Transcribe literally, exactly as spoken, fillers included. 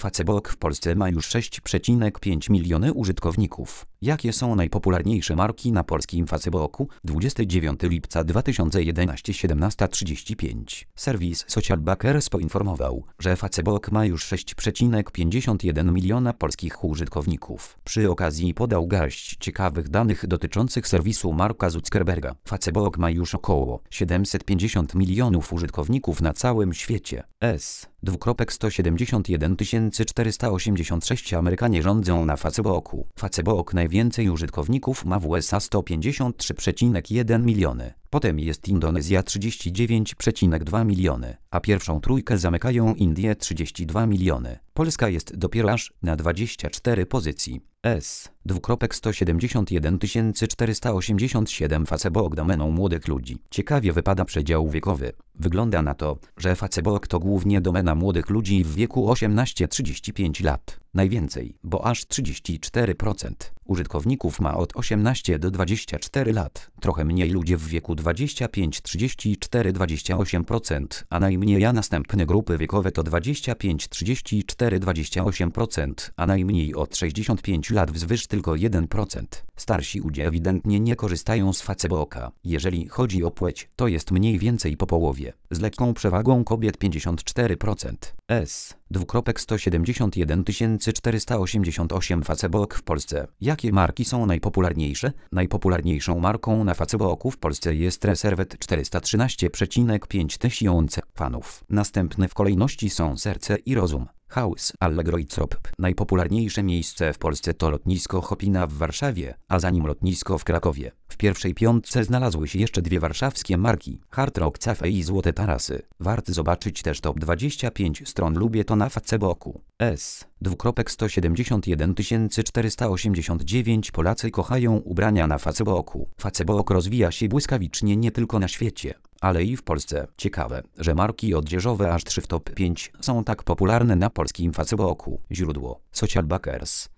Facebook w Polsce ma już sześć przecinek pięć miliony użytkowników. Jakie są najpopularniejsze marki na polskim Facebooku? dwudziestego dziewiątego lipca dwa tysiące jedenastego, siedemnasta trzydzieści pięć. Serwis Socialbackers poinformował, że Facebook ma już sześć przecinek pięćdziesiąt jeden miliona polskich użytkowników. Przy okazji podał garść ciekawych danych dotyczących serwisu Marka Zuckerberga. Facebook ma już około siedemset pięćdziesiąt milionów użytkowników na całym świecie. S. sto siedemdziesiąt jeden tysięcy czterysta osiemdziesiąt sześć Amerykanie rządzą na Facebooku. Facebook najwięcej użytkowników ma w U S A sto pięćdziesiąt trzy przecinek jeden miliony. Potem jest Indonezja trzydzieści dziewięć przecinek dwa miliony, a pierwszą trójkę zamykają Indie trzydzieści dwa miliony. Polska jest dopiero aż na dwudziestej czwartej pozycji. S. sto siedemdziesiąt jeden tysięcy czterysta osiemdziesiąt siedem Facebook domeną młodych ludzi. Ciekawie wypada przedział wiekowy. Wygląda na to, że Facebook to głównie domena młodych ludzi w wieku osiemnaście do trzydziestu pięciu lat. Najwięcej, bo aż trzydzieści cztery procent użytkowników ma od osiemnastu do dwudziestu czterech lat. Trochę mniej ludzie w wieku dwadzieścia pięć do trzydziestu czterech do dwudziestu ośmiu procent, a najmniej a następne grupy wiekowe to dwadzieścia pięć do trzydziestu czterech do dwudziestu ośmiu procent, a najmniej od sześćdziesięciu pięciu lat wzwyż tylko jeden procent. Starsi ludzie ewidentnie nie korzystają z Facebooka. Jeżeli chodzi o płeć, to jest mniej więcej po połowie. Z lekką przewagą kobiet pięćdziesiąt cztery procent. S. sto siedemdziesiąt jeden tysięcy czterysta osiemdziesiąt osiem Facebook w Polsce. Jakie marki są najpopularniejsze? Najpopularniejszą marką na Facebooku w Polsce jest Reserved czterysta trzynaście przecinek pięć tysiąca fanów. Następne w kolejności są Serce i Rozum, House, Allegro i Trop. Najpopularniejsze miejsce w Polsce to lotnisko Chopina w Warszawie, a za nim lotnisko w Krakowie. W pierwszej piątce znalazły się jeszcze dwie warszawskie marki, Hard Rock Cafe i Złote Tarasy. Warto zobaczyć też top dwadzieścia pięć stron Lubię to na Facebooku. S. sto siedemdziesiąt jeden tysięcy czterysta osiemdziesiąt dziewięć Polacy kochają ubrania na Facebooku. Facebook rozwija się błyskawicznie nie tylko na świecie, ale i w Polsce. Ciekawe, że marki odzieżowe aż trzy w top pięć są tak popularne na polskim Facebooku. Źródło Socialbackers.